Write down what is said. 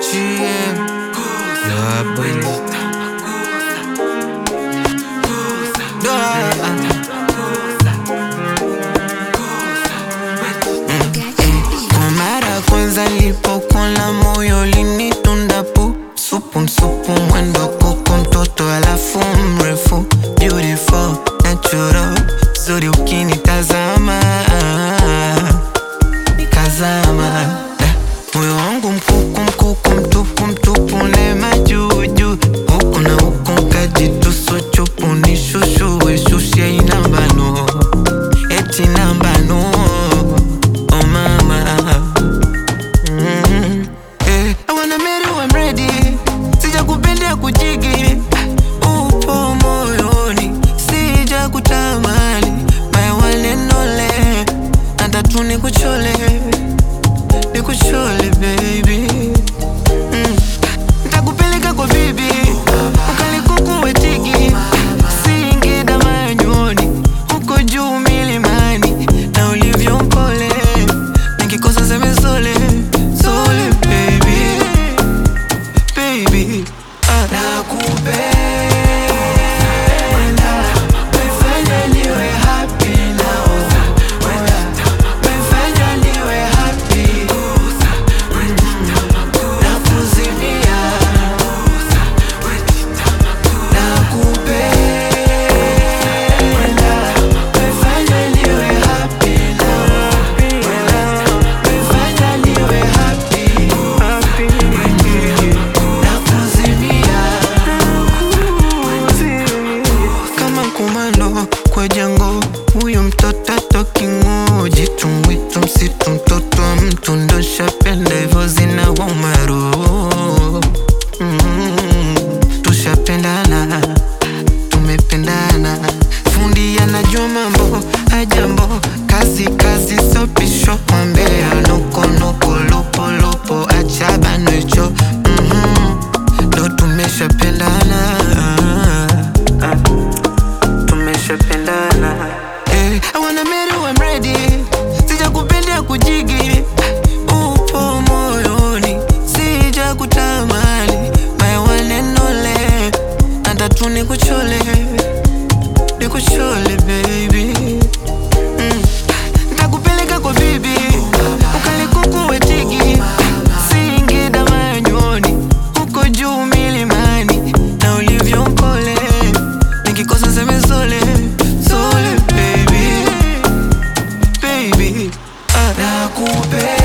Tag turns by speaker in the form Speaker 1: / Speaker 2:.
Speaker 1: GM. Yeah, boy. Kwa mara kwanza nilipokuona moyo ulinitunda pu supu msupu mwendo kuku mtoto alafu mrefu beautiful natural zuri ukinitazama nikazama moyo wangu mkuku mkuku mtupu mtupu nema juju huku na huku kajitusu chupu nishushue shushia inambano eti nambano oh mama I wanna marry you, I'm ready. Sija kupenda kujigi upo moyoni, sija kutamani my one and only. Nata tu nikuchole baby. Nitakupeleka kwa bibi ukalikuku wetigi Singida manyoni huko juu milimani na ulivyo mpole nikikosa seme sole baby baby nakupenda umefanya niwe happy now umefanya niwe happy nakuzimia nakupenda umefanya niwe happy now umefanya niwe happy kama kumano kwa jango huyo mtoto tokingo jitumwitu msitu mtoto wa mtu ndo shapenda hivyo zina umaru tushapendana tumependana fundi anajua mambo ajambo kazi sopisho mwambea noko lupo lupo achabanwecho ndo tumeshapendana I wanna marry you, I'm ready. Sija kupenda kujigi upo moyoni, sija kutamani my one and only. Nata tu nikuchole baby. Nitakupeleka kwa bibi ukalikuku wetigi Singida manyoni huko juu milimani na ulivyo mpole nikikosa seme sole baby baby nakupenda